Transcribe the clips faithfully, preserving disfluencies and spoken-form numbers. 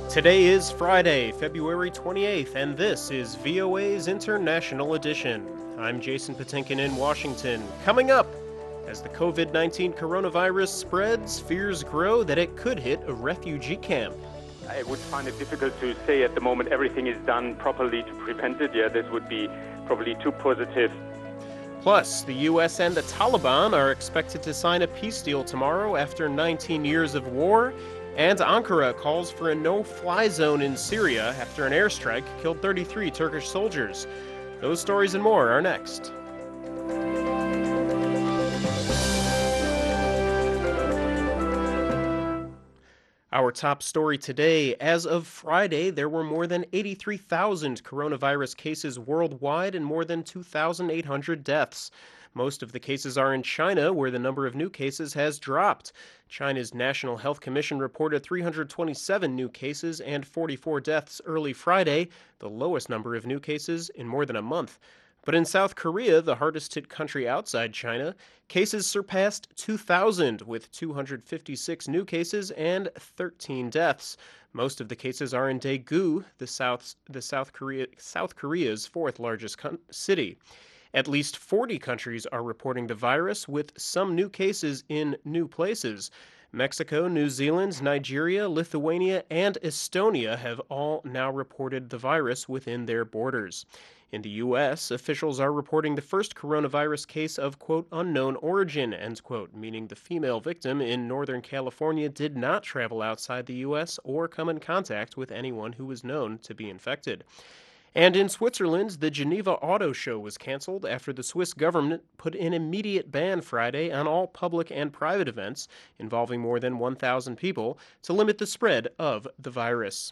Today is Friday, February twenty-eighth, and this is V O A's International Edition. I'm Jason Patinkin in Washington. Coming up, as the covid nineteen coronavirus spreads, fears grow that it could hit a refugee camp. I would find it difficult to say at the moment everything is done properly to prevent it. Yeah, this would be probably too positive. Plus, the U S and the Taliban are expected to sign a peace deal tomorrow after nineteen years of war. And Ankara calls for a no-fly zone in Syria after an airstrike killed thirty-three Turkish soldiers. Those stories and more are next. Our top story today: as of Friday, there were more than eighty-three thousand coronavirus cases worldwide and more than two thousand eight hundred deaths. Most of the cases are in China, where the number of new cases has dropped. China's National Health Commission reported three hundred twenty-seven new cases and forty-four deaths early Friday, the lowest number of new cases in more than a month. But in South Korea, the hardest-hit country outside China, cases surpassed two thousand, with two hundred fifty-six new cases and thirteen deaths. Most of the cases are in Daegu, the South, the South Korea, South Korea's fourth largest con- city. At least forty countries are reporting the virus, with some new cases in new places. Mexico, New Zealand, Nigeria, Lithuania, and Estonia have all now reported the virus within their borders. In the U S, officials are reporting the first coronavirus case of, quote, unknown origin, end quote, meaning the female victim in Northern California did not travel outside the U S or come in contact with anyone who was known to be infected. And in Switzerland, the Geneva Auto Show was canceled after the Swiss government put an immediate ban Friday on all public and private events involving more than one thousand people to limit the spread of the virus.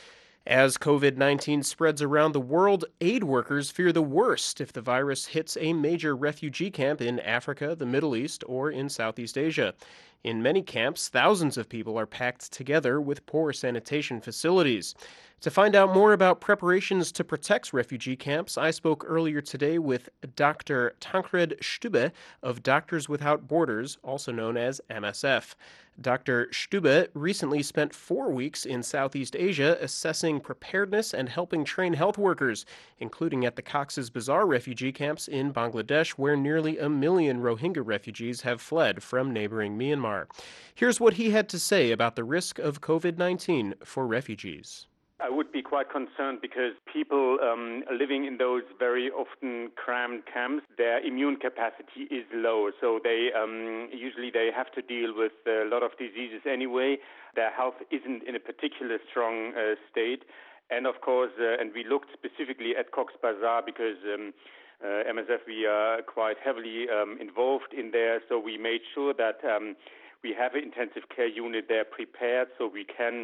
As covid nineteen spreads around the world, aid workers fear the worst if the virus hits a major refugee camp in Africa, the Middle East, or in Southeast Asia. In many camps, thousands of people are packed together with poor sanitation facilities. To find out more about preparations to protect refugee camps, I spoke earlier today with Doctor Tancred Stube of Doctors Without Borders, also known as M S F. Doctor Stube recently spent four weeks in Southeast Asia assessing preparedness and helping train health workers, including at the Cox's Bazar refugee camps in Bangladesh, where nearly a million Rohingya refugees have fled from neighboring Myanmar. Here's what he had to say about the risk of covid nineteen for refugees. I would be quite concerned because people um, living in those very often crammed camps, their immune capacity is low. So they um, usually they have to deal with a lot of diseases anyway. Their health isn't in a particular strong uh, state. And of course, uh, and we looked specifically at Cox's Bazar because um, uh, M S F, we are quite heavily um, involved in there. So we made sure that um, we have an intensive care unit there prepared so we can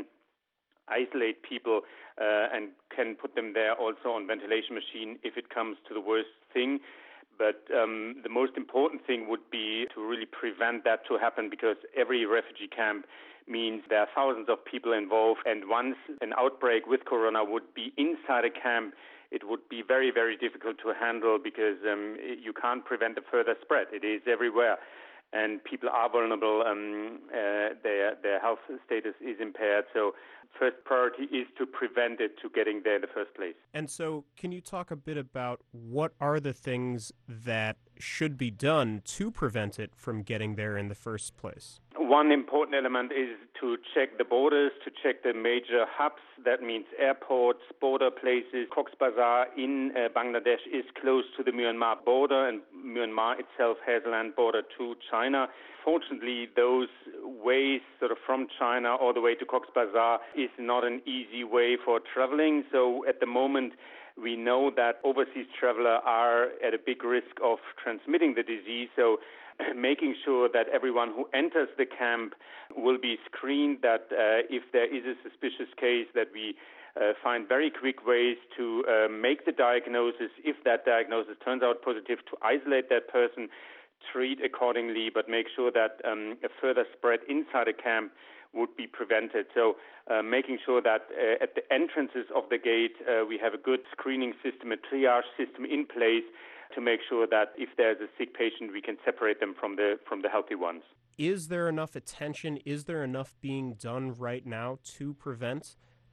isolate people uh, and can put them there also on ventilation machine if it comes to the worst thing. But um, the most important thing would be to really prevent that to happen, because every refugee camp means there are thousands of people involved, and once an outbreak with corona would be inside a camp, it would be very, very difficult to handle because um, you can't prevent the further spread. It is everywhere. And people are vulnerable, um, uh, their their health status is impaired. So first priority is to prevent it to getting there in the first place. And so can you talk a bit about what are the things that should be done to prevent it from getting there in the first place? One important element is to check the borders, to check the major hubs. That means airports, border places. Cox's Bazar in uh, Bangladesh is close to the Myanmar border, and Myanmar itself has a land border to China. Fortunately, those ways sort of from China all the way to Cox's Bazar is not an easy way for traveling. So at the moment, we know that overseas travelers are at a big risk of transmitting the disease. So making sure that everyone who enters the camp will be screened, that uh, if there is a suspicious case, that we uh, find very quick ways to uh, make the diagnosis. If that diagnosis turns out positive, to isolate that person, treat accordingly, but make sure that um, a further spread inside a camp would be prevented. So uh, making sure that uh, at the entrances of the gate, uh, we have a good screening system, a triage system in place, to make sure that if there's a sick patient, we can separate them from the from the healthy ones. Is there enough attention? Is there enough being done right now to prevent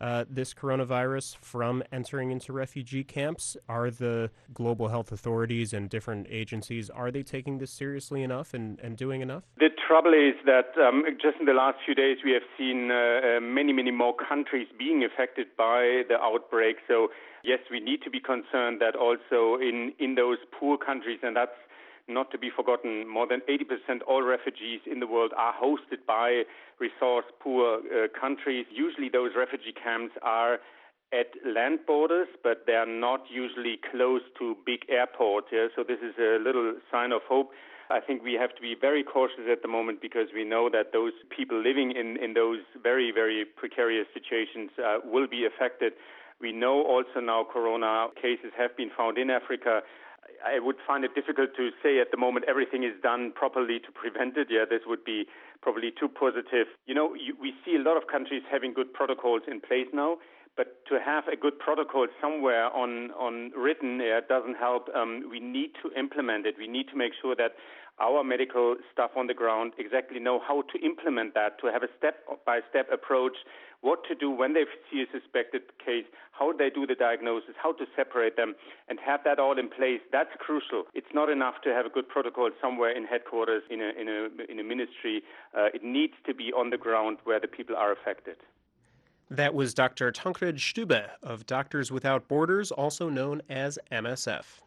uh, this coronavirus from entering into refugee camps? Are the global health authorities and different agencies, are they taking this seriously enough and, and doing enough? The trouble is that um, just in the last few days we have seen uh, uh, many, many more countries being affected by the outbreak. So yes, we need to be concerned that also in, in those poor countries, and that's not to be forgotten, more than eighty percent all refugees in the world are hosted by resource-poor uh, countries. Usually those refugee camps are at land borders, but they are not usually close to big airports. Yeah? So this is a little sign of hope. I think we have to be very cautious at the moment because we know that those people living in, in those very, very precarious situations uh, will be affected. We know also now corona cases have been found in Africa. I would find it difficult to say at the moment everything is done properly to prevent it. Yeah, this would be probably too positive. You know, you, we see a lot of countries having good protocols in place now, but to have a good protocol somewhere on, on written yeah, doesn't help. Um, we need to implement it. We need to make sure that our medical staff on the ground exactly know how to implement that, to have a step-by-step approach, what to do when they see a suspected case, how they do the diagnosis, how to separate them, and have that all in place. That's crucial. It's not enough to have a good protocol somewhere in headquarters, in a, in a, in a ministry. Uh, it needs to be on the ground where the people are affected. That was Doctor Tancred Stübe of Doctors Without Borders, also known as M S F.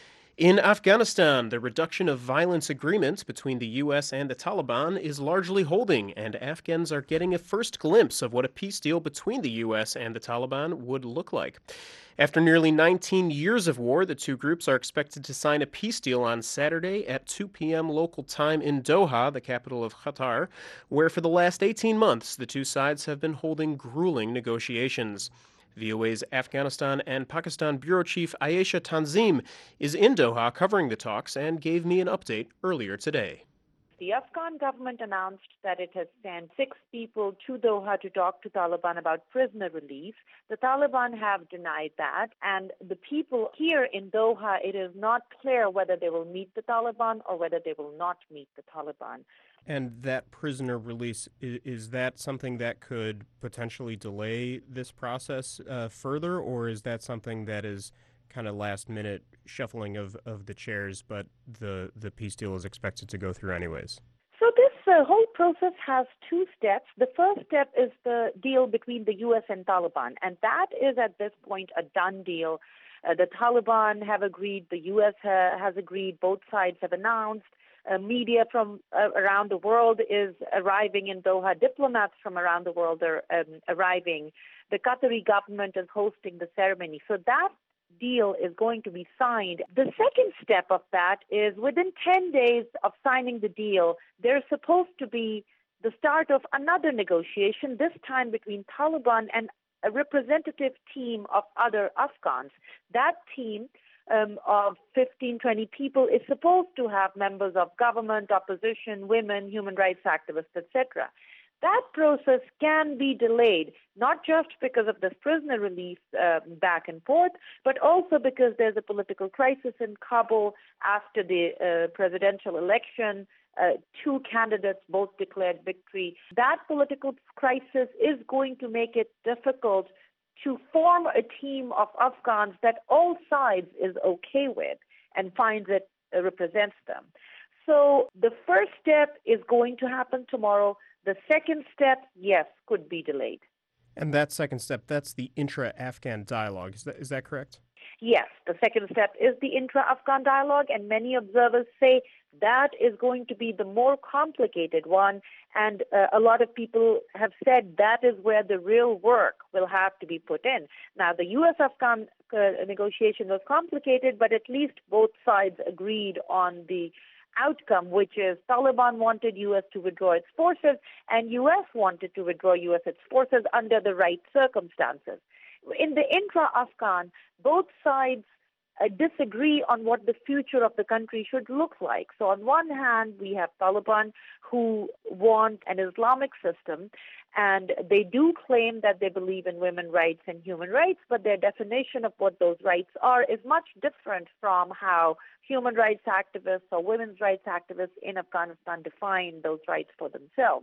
In Afghanistan, the reduction of violence agreement between the U S and the Taliban is largely holding, and Afghans are getting a first glimpse of what a peace deal between the U S and the Taliban would look like. After nearly nineteen years of war, the two groups are expected to sign a peace deal on Saturday at two p.m. local time in Doha, the capital of Qatar, where for the last eighteen months the two sides have been holding grueling negotiations. V O A's Afghanistan and Pakistan Bureau Chief Ayesha Tanzim is in Doha covering the talks and gave me an update earlier today. The Afghan government announced that it has sent six people to Doha to talk to Taliban about prisoner release. The Taliban have denied that, and the people here in Doha, it is not clear whether they will meet the Taliban or whether they will not meet the Taliban. And that prisoner release, is, is that something that could potentially delay this process uh, further, or is that something that is kind of last-minute shuffling of, of the chairs, but the, the peace deal is expected to go through anyways? So this uh, whole process has two steps. The first step is the deal between the U S and Taliban, and that is at this point a done deal. Uh, the Taliban have agreed, the U S ha- has agreed, both sides have announced. Uh, media from uh, around the world is arriving in Doha. Diplomats from around the world are um, arriving. The Qatari government is hosting the ceremony. So that deal is going to be signed. The second step of that is within ten days of signing the deal, there's supposed to be the start of another negotiation, this time between Taliban and a representative team of other Afghans. That team Um, of fifteen, twenty people is supposed to have members of government, opposition, women, human rights activists, et cetera. That process can be delayed, not just because of this prisoner release uh, back and forth, but also because there's a political crisis in Kabul after the uh, presidential election. Uh, two candidates both declared victory. That political crisis is going to make it difficult to form a team of Afghans that all sides is okay with and finds it uh, represents them. So the first step is going to happen tomorrow. The second step, yes, could be delayed. And that second step, that's the intra-Afghan dialogue. Is that, is that correct? Yes, the second step is the intra-Afghan dialogue, and many observers say that is going to be the more complicated one, and uh, a lot of people have said that is where the real work will have to be put in. Now, the U S-Afghan uh, negotiation was complicated, but at least both sides agreed on the outcome, which is Taliban wanted U S to withdraw its forces, and U S wanted to withdraw U S its forces under the right circumstances. In the intra-Afghan, both sides uh, disagree on what the future of the country should look like. So on one hand, we have Taliban who want an Islamic system, and they do claim that they believe in women's rights and human rights, but their definition of what those rights are is much different from how human rights activists or women's rights activists in Afghanistan define those rights for themselves.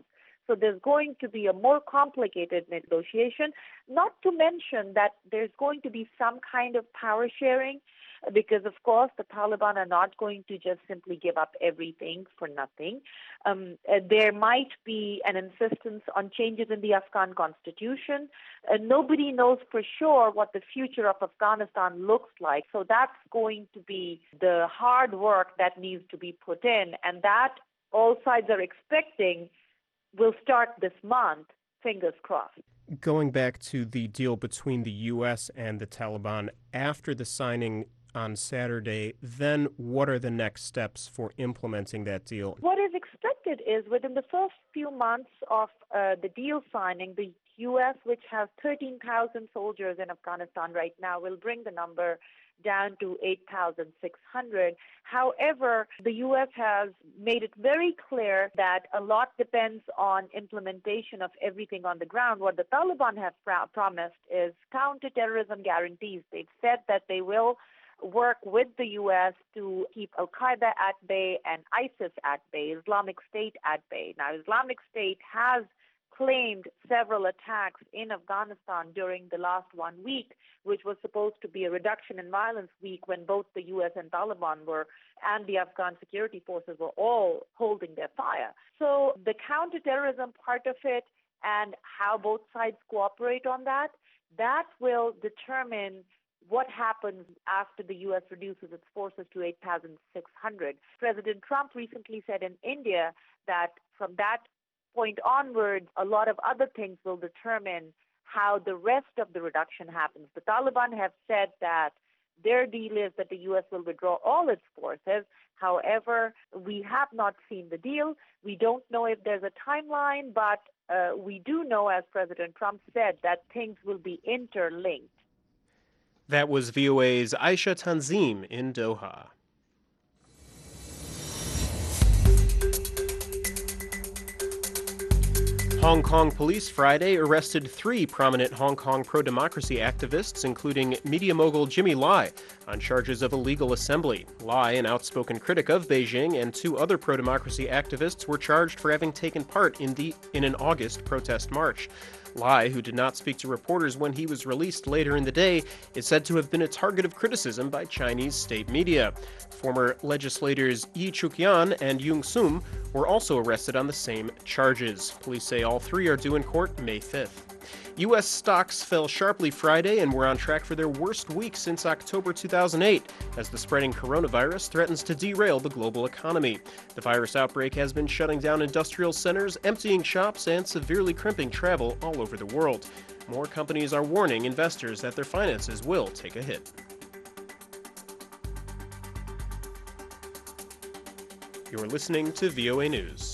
So there's going to be a more complicated negotiation, not to mention that there's going to be some kind of power sharing, because, of course, the Taliban are not going to just simply give up everything for nothing. Um, uh, there might be an insistence on changes in the Afghan constitution. Uh, nobody knows for sure what the future of Afghanistan looks like. So that's going to be the hard work that needs to be put in, and that all sides are expecting will start this month, fingers crossed. Going back to the deal between the U S and the Taliban, after the signing on Saturday, then what are the next steps for implementing that deal? What is expected is within the first few months of uh, the deal signing, the U S, which has thirteen thousand soldiers in Afghanistan right now, will bring the number down to eight thousand six hundred. However, the U S has made it very clear that a lot depends on implementation of everything on the ground. What the Taliban have pro- promised is counterterrorism guarantees. They've said that they will work with the U S to keep Al-Qaeda at bay and ISIS at bay, Islamic State at bay. Now, Islamic State has claimed several attacks in Afghanistan during the last one week, which was supposed to be a reduction in violence week when both the U S and Taliban were, and the Afghan security forces were all holding their fire. So the counterterrorism part of it and how both sides cooperate on that, that will determine what happens after the U S reduces its forces to eight thousand six hundred. President Trump recently said in India that from that point onwards, a lot of other things will determine how the rest of the reduction happens. The Taliban have said that their deal is that the U S will withdraw all its forces. However, we have not seen the deal. We don't know if there's a timeline, but uh, we do know, as President Trump said, that things will be interlinked. That was V O A's Aisha Tanzim in Doha. Hong Kong police Friday arrested three prominent Hong Kong pro-democracy activists, including media mogul Jimmy Lai, on charges of illegal assembly. Lai, an outspoken critic of Beijing, and two other pro-democracy activists were charged for having taken part in the in an August protest march. Lai, who did not speak to reporters when he was released later in the day, is said to have been a target of criticism by Chinese state media. Former legislators Yi Chuk-yan and Yung Sum were also arrested on the same charges. Police say all three are due in court May fifth. U S stocks fell sharply Friday and were on track for their worst week since October two thousand eight, as the spreading coronavirus threatens to derail the global economy. The virus outbreak has been shutting down industrial centers, emptying shops, and severely crimping travel all over the world. More companies are warning investors that their finances will take a hit. You're listening to V O A News.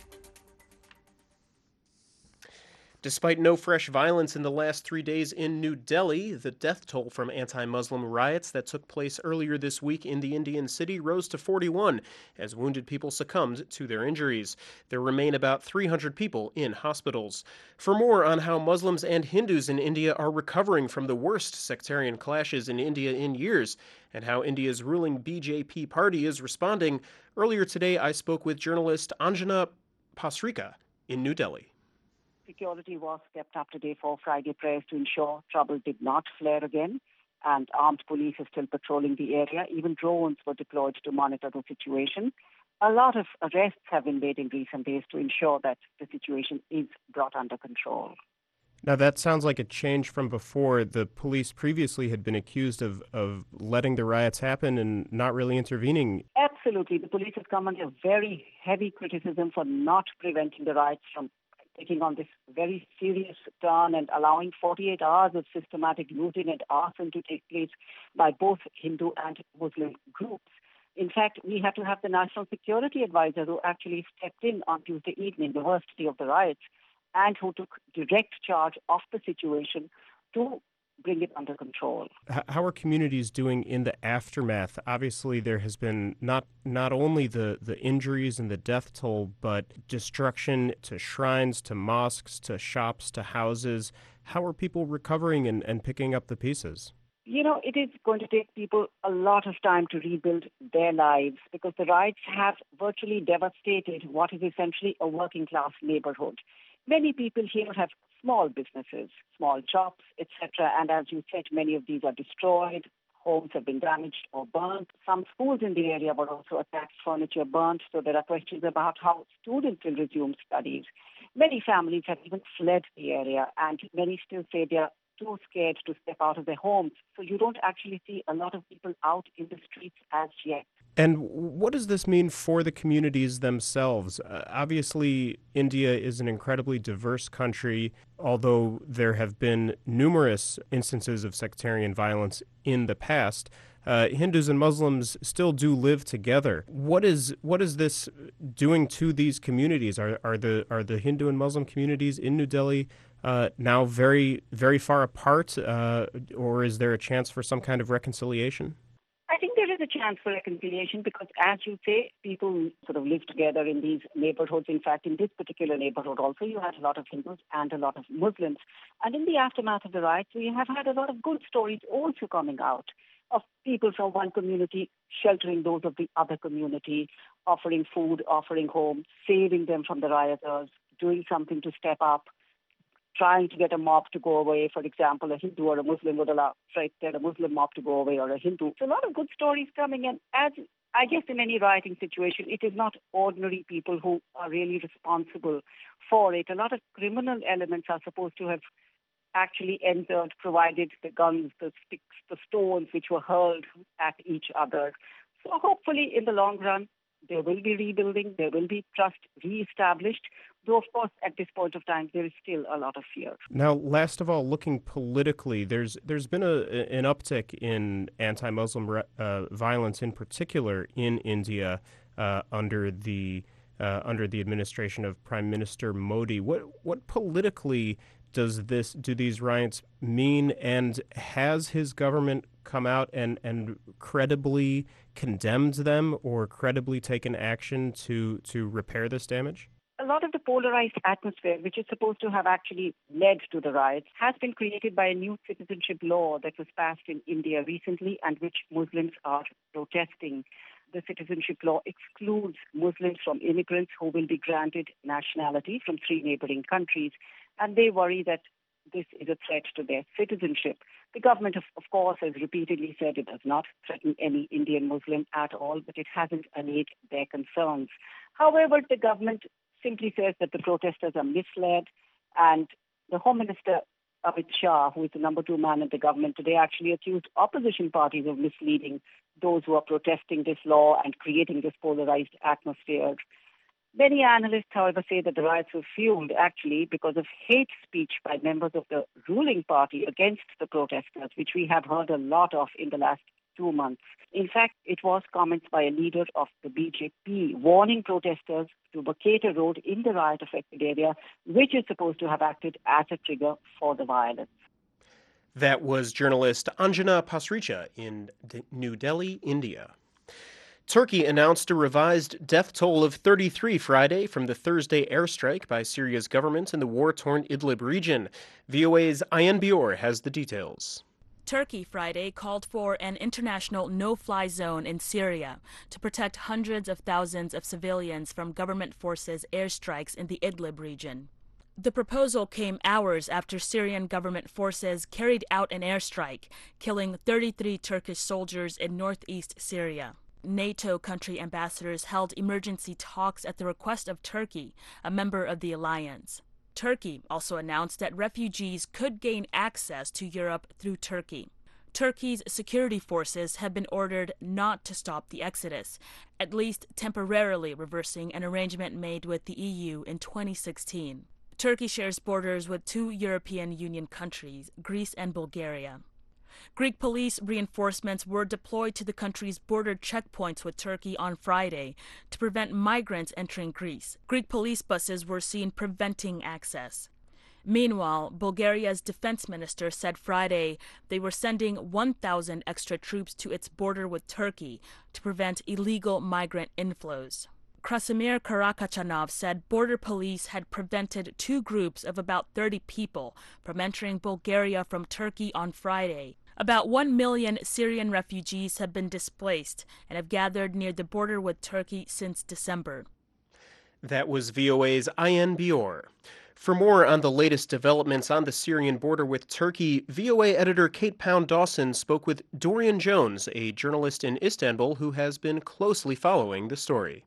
Despite no fresh violence in the last three days in New Delhi, the death toll from anti-Muslim riots that took place earlier this week in the Indian city rose to forty-one, as wounded people succumbed to their injuries. There remain about three hundred people in hospitals. For more on how Muslims and Hindus in India are recovering from the worst sectarian clashes in India in years, and how India's ruling B J P party is responding, earlier today I spoke with journalist Anjana Pasrika in New Delhi. Security was kept up to date for Friday prayers to ensure trouble did not flare again, and armed police are still patrolling the area. Even drones were deployed to monitor the situation. A lot of arrests have been made in recent days to ensure that the situation is brought under control. Now, that sounds like a change from before. The police previously had been accused of, of letting the riots happen and not really intervening. Absolutely. The police has come under very heavy criticism for not preventing the riots from taking on this very serious turn and allowing forty-eight hours of systematic looting and arson to take place by both Hindu and Muslim groups. In fact, we had to have the National Security Advisor who actually stepped in on Tuesday evening, the worst day of the riots, and who took direct charge of the situation to bring it under control. How are communities doing in the aftermath? Obviously, there has been not not only the, the injuries and the death toll, but destruction to shrines, to mosques, to shops, to houses. How are people recovering and, and picking up the pieces? You know, it is going to take people a lot of time to rebuild their lives because the riots have virtually devastated what is essentially a working class neighborhood. Many people here have small businesses, small shops, et cetera. And as you said, many of these are destroyed. Homes have been damaged or burnt. Some schools in the area were also attacked, furniture burnt. So there are questions about how students will resume studies. Many families have even fled the area, and many still say they are too scared to step out of their homes. So you don't actually see a lot of people out in the streets as yet. And what does this mean for the communities themselves? Uh, obviously, India is an incredibly diverse country, although there have been numerous instances of sectarian violence in the past. Uh, Hindus and Muslims still do live together. What is what is this doing to these communities? Are are the are the Hindu and Muslim communities in New Delhi uh, now very very far apart, uh, or is there a chance for some kind of reconciliation? I think there is a chance for reconciliation because, as you say, people sort of live together in these neighborhoods. In fact, in this particular neighborhood also, you had a lot of Hindus and a lot of Muslims. And in the aftermath of the riots, we have had a lot of good stories also coming out of people from one community sheltering those of the other community, offering food, offering home, saving them from the rioters, doing something to step up, trying to get a mob to go away. For example, a Hindu or a Muslim would allow, try to get a Muslim mob to go away or a Hindu. So a lot of good stories coming in. As I guess in any rioting situation, it is not ordinary people who are really responsible for it. A lot of criminal elements are supposed to have actually entered, provided the guns, the sticks, the stones which were hurled at each other. So hopefully in the long run, there will be rebuilding, there will be trust reestablished, though of course at this point of time there is still a lot of fear. Now, last of all, looking politically, there's there's been a, an uptick in anti-Muslim uh, violence, in particular in India, uh, under the uh, under the administration of Prime Minister Modi. What what politically does this do these riots mean, and has his government come out and, and credibly condemned them or credibly taken action to, to repair this damage? A lot of the polarized atmosphere, which is supposed to have actually led to the riots, has been created by a new citizenship law that was passed in India recently and which Muslims are protesting. The citizenship law excludes Muslims from immigrants who will be granted nationality from three neighboring countries, and they worry that this is a threat to their citizenship. The government, of, of course, has repeatedly said it does not threaten any Indian Muslim at all, but it hasn't allayed their concerns. However, the government simply says that the protesters are misled, and the Home Minister, Amit Shah, who is the number two man in the government today, actually accused opposition parties of misleading those who are protesting this law and creating this polarized atmosphere. Many analysts, however, say that the riots were fueled actually because of hate speech by members of the ruling party against the protesters, which we have heard a lot of in the last two months. In fact, it was comments by a leader of the B J P warning protesters to vacate a road in the riot-affected area, which is supposed to have acted as a trigger for the violence. That was journalist Anjana Pasricha in D- New Delhi, India. Turkey announced a revised death toll of thirty-three Friday from the Thursday airstrike by Syria's government in the war-torn Idlib region. V O A's Ayan Bior has the details. Turkey Friday called for an international no-fly zone in Syria to protect hundreds of thousands of civilians from government forces' airstrikes in the Idlib region. The proposal came hours after Syrian government forces carried out an airstrike, killing thirty-three Turkish soldiers in northeast Syria. NATO country ambassadors held emergency talks at the request of Turkey, a member of the alliance. Turkey also announced that refugees could gain access to Europe through Turkey. Turkey's security forces have been ordered not to stop the exodus, at least temporarily reversing an arrangement made with the E U in twenty sixteen. Turkey shares borders with two European Union countries, Greece and Bulgaria. Greek police reinforcements were deployed to the country's border checkpoints with Turkey on Friday to prevent migrants entering Greece. Greek police buses were seen preventing access. Meanwhile, Bulgaria's defense minister said Friday they were sending one thousand extra troops to its border with Turkey to prevent illegal migrant inflows. Krasimir Karakachanov said border police had prevented two groups of about thirty people from entering Bulgaria from Turkey on Friday. About one million Syrian refugees have been displaced and have gathered near the border with Turkey since December. That was V O A's Ayan Bior. For more on the latest developments on the Syrian border with Turkey, V O A editor Kate Pound Dawson spoke with Dorian Jones, a journalist in Istanbul who has been closely following the story.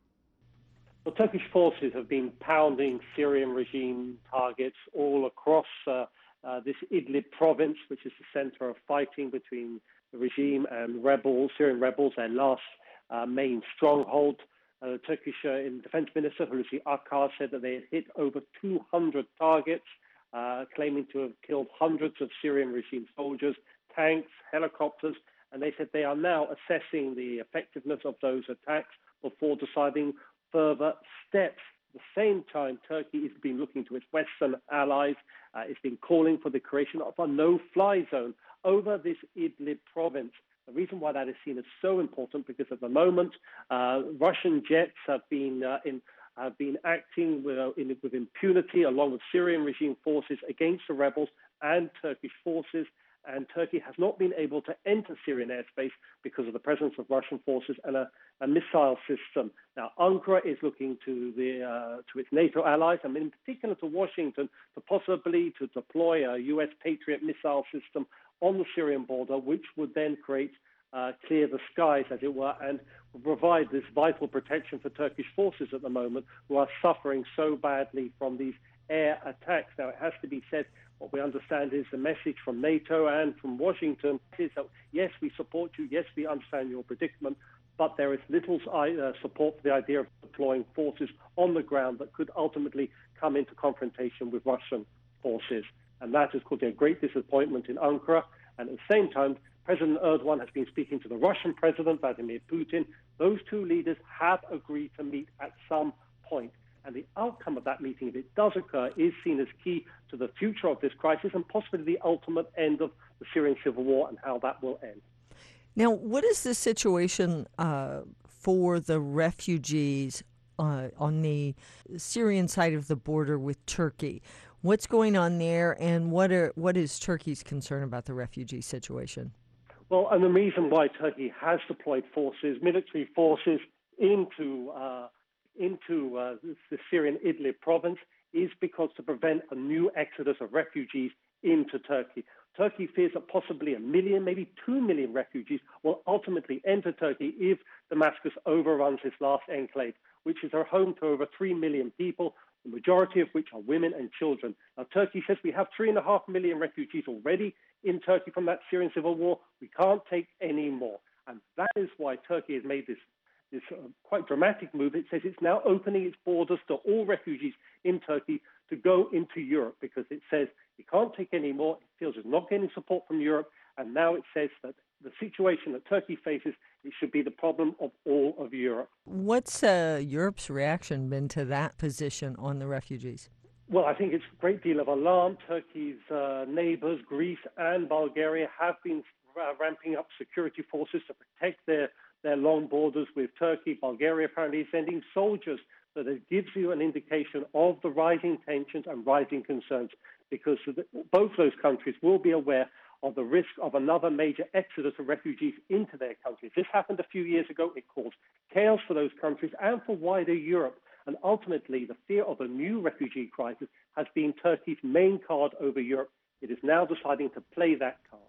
Well, Turkish forces have been pounding Syrian regime targets all across uh, uh, this Idlib province, which is the center of fighting between the regime and rebels, Syrian rebels, their last uh, main stronghold. Uh, the Turkish uh, Defense Minister Hulusi Akar said that they had hit over two hundred targets, uh, claiming to have killed hundreds of Syrian regime soldiers, tanks, helicopters, and they said they are now assessing the effectiveness of those attacks before deciding further steps. At the same time, Turkey has been looking to its Western allies. Uh, it's been calling for the creation of a no-fly zone over this Idlib province. The reason why that is seen as so important, because at the moment, uh, Russian jets have been uh, in, have been acting with, uh, in, with impunity along with Syrian regime forces against the rebels and Turkish forces. And Turkey has not been able to enter Syrian airspace because of the presence of Russian forces and a, a missile system. Now, Ankara is looking to the uh, to its NATO allies, and in particular to Washington, to possibly to deploy a U S Patriot missile system on the Syrian border, which would then create uh, clear the skies, as it were, and provide this vital protection for Turkish forces at the moment, who are suffering so badly from these air attacks. Now, it has to be said, what we understand is the message from NATO and from Washington is that, yes, we support you, yes, we understand your predicament, but there is little uh, support for the idea of deploying forces on the ground that could ultimately come into confrontation with Russian forces. And that has caused a great disappointment in Ankara. And at the same time, President Erdogan has been speaking to the Russian President, Vladimir Putin. Those two leaders have agreed to meet at some point. And the outcome of that meeting, if it does occur, is seen as key to the future of this crisis and possibly the ultimate end of the Syrian civil war and how that will end. Now, what is the situation uh, for the refugees uh, on the Syrian side of the border with Turkey? What's going on there, and what are what is Turkey's concern about the refugee situation? Well, and the reason why Turkey has deployed forces, military forces, into uh, into uh, the Syrian Idlib province is because to prevent a new exodus of refugees into Turkey. Turkey fears that possibly a million, maybe two million refugees will ultimately enter Turkey if Damascus overruns its last enclave, which is a home to over three million people, the majority of which are women and children. Now, Turkey says we have three and a half million refugees already in Turkey from that Syrian civil war. We can't take any more. And that is why Turkey has made this this uh, quite dramatic move. It says it's now opening its borders to all refugees in Turkey to go into Europe, because it says it can't take any more. It feels it's not getting support from Europe. And now it says that the situation that Turkey faces, it should be the problem of all of Europe. What's uh, Europe's reaction been to that position on the refugees? Well, I think it's a great deal of alarm. Turkey's uh, neighbors, Greece and Bulgaria, have been uh, ramping up security forces to protect their, their long borders with Turkey. Bulgaria apparently is sending soldiers. So that gives you an indication of the rising tensions and rising concerns, because both those countries will be aware of the risk of another major exodus of refugees into their countries. This happened a few years ago. It caused chaos for those countries and for wider Europe. And ultimately, the fear of a new refugee crisis has been Turkey's main card over Europe. It is now deciding to play that card.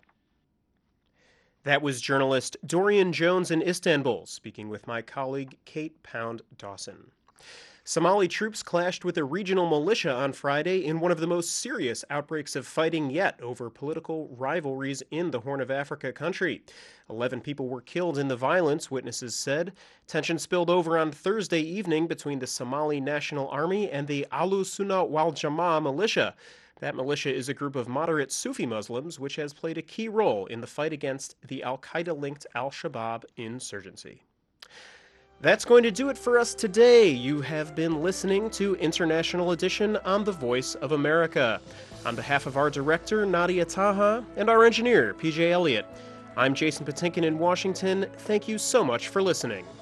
That was journalist Dorian Jones in Istanbul, speaking with my colleague Kate Pound Dawson. Somali troops clashed with a regional militia on Friday in one of the most serious outbreaks of fighting yet over political rivalries in the Horn of Africa country. Eleven people were killed in the violence, witnesses said. Tension spilled over on Thursday evening between the Somali National Army and the Ahlu Sunnah wal Jamaa militia. That militia is a group of moderate Sufi Muslims which has played a key role in the fight against the al-Qaeda-linked al-Shabaab insurgency. That's going to do it for us today. You have been listening to International Edition on the Voice of America. On behalf of our director, Nadia Taha, and our engineer, P J Elliott, I'm Jason Patinkin in Washington. Thank you so much for listening.